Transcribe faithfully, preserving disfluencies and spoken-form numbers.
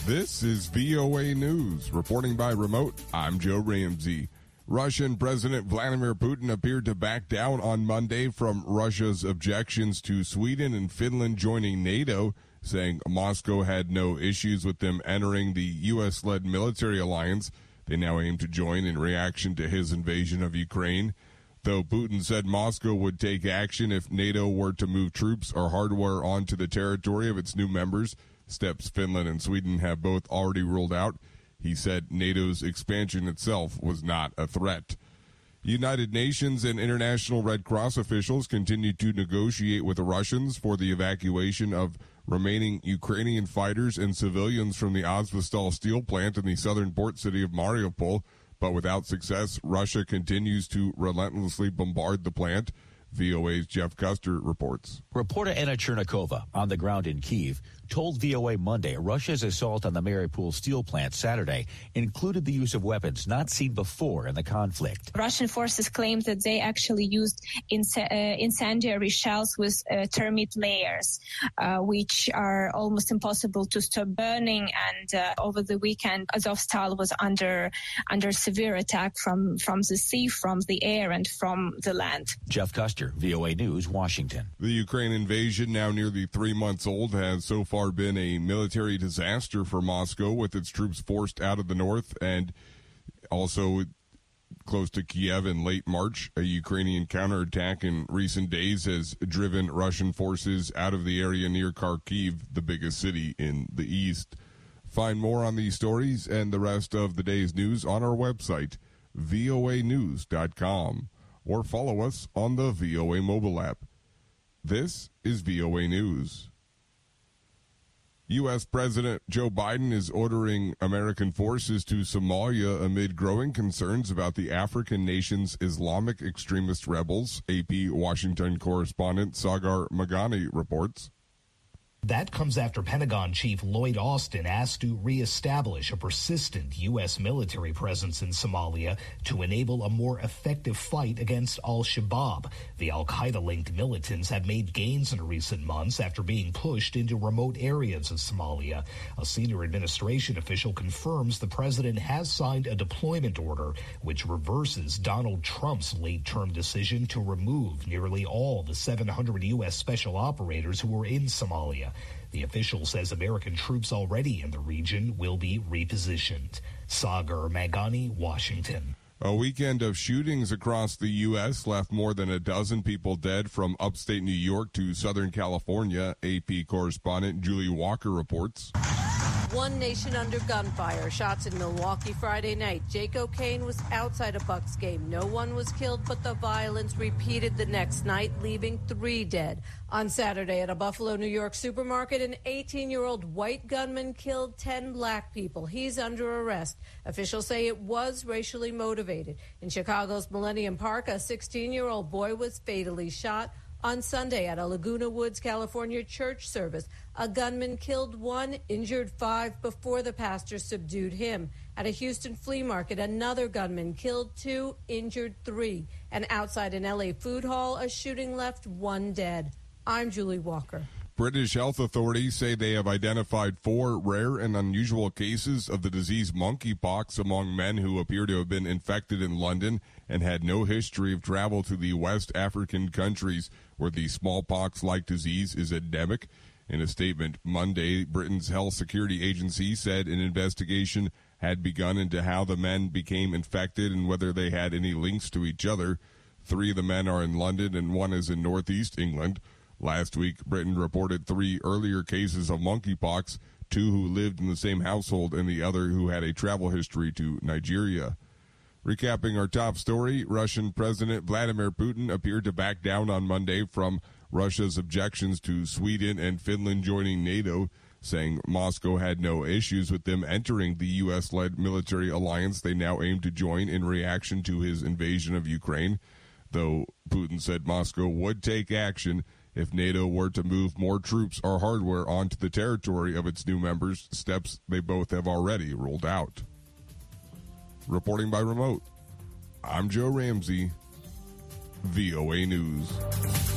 This is V O A News. Reporting by remote, I'm Joe Ramsey. Russian President Vladimir Putin appeared to back down on Monday from Russia's objections to Sweden and Finland joining NATO, saying Moscow had no issues with them entering the U S-led military alliance. They now aim to join in reaction to his invasion of Ukraine. Though Putin said Moscow would take action if NATO were to move troops or hardware onto the territory of its new members, steps Finland and Sweden have both already ruled out. He said NATO's expansion itself was not a threat. United Nations and International Red Cross officials continue to negotiate with the Russians for the evacuation of remaining Ukrainian fighters and civilians from the Azovstal steel plant in the southern port city of Mariupol. But without success, Russia continues to relentlessly bombard the plant. V O A's Jeff Custer reports. Reporter Anna Chernikova, on the ground in Kyiv, told V O A Monday Russia's assault on the Mariupol steel plant Saturday included the use of weapons not seen before in the conflict. Russian forces claimed that they actually used ins- uh, incendiary shells with uh, termite layers, uh, which are almost impossible to stop burning. And uh, over the weekend, Azovstal was under under severe attack from, from the sea, from the air, and from the land. Jeff Custer, V O A News, Washington. The Ukraine invasion, now nearly three months old, has so far been a military disaster for Moscow, with its troops forced out of the north and also close to Kiev in late March. A Ukrainian counterattack in recent days has driven Russian forces out of the area near Kharkiv, the biggest city in the east. Find more on these stories and the rest of the day's news on our website, V O A news dot com, or follow us on the V O A mobile app. This is V O A News. U S. President Joe Biden is ordering American forces to Somalia amid growing concerns about the African nation's Islamic extremist rebels, A P Washington correspondent Sagar Magani reports. That comes after Pentagon Chief Lloyd Austin asked to reestablish a persistent U S military presence in Somalia to enable a more effective fight against al-Shabaab. The al-Qaeda-linked militants have made gains in recent months after being pushed into remote areas of Somalia. A senior administration official confirms the president has signed a deployment order which reverses Donald Trump's late-term decision to remove nearly all the seven hundred U S special operators who were in Somalia. The official says American troops already in the region will be repositioned. Sagar Magani, Washington. A weekend of shootings across the U S left more than a dozen people dead from upstate New York to Southern California. A P correspondent Julie Walker reports. One nation under gunfire. Shots in Milwaukee Friday night. Jake O'Kane was outside a Bucks game. No one was killed, but the violence repeated the next night, leaving three dead. On Saturday at a Buffalo, New York supermarket, an eighteen-year-old white gunman killed ten black people. He's under arrest. Officials say it was racially motivated. In Chicago's Millennium Park, a sixteen-year-old boy was fatally shot. On Sunday at a Laguna Woods, California church service, a gunman killed one, injured five before the pastor subdued him. At a Houston flea market, another gunman killed two, injured three. And outside an L A food hall, a shooting left one dead. I'm Julie Walker. British health authorities say they have identified four rare and unusual cases of the disease monkeypox among men who appear to have been infected in London and had no history of travel to the West African countries where the smallpox-like disease is endemic. In a statement Monday, Britain's health security agency said an investigation had begun into how the men became infected and whether they had any links to each other. Three of the men are in London and one is in northeast England. Last week, Britain reported three earlier cases of monkeypox, two who lived in the same household and the other who had a travel history to Nigeria. Recapping our top story, Russian President Vladimir Putin appeared to back down on Monday from Russia's objections to Sweden and Finland joining NATO, saying Moscow had no issues with them entering the U S-led military alliance they now aim to join in reaction to his invasion of Ukraine. Though Putin said Moscow would take action if NATO were to move more troops or hardware onto the territory of its new members, steps they both have already ruled out. Reporting by remote, I'm Joe Ramsey, V O A News.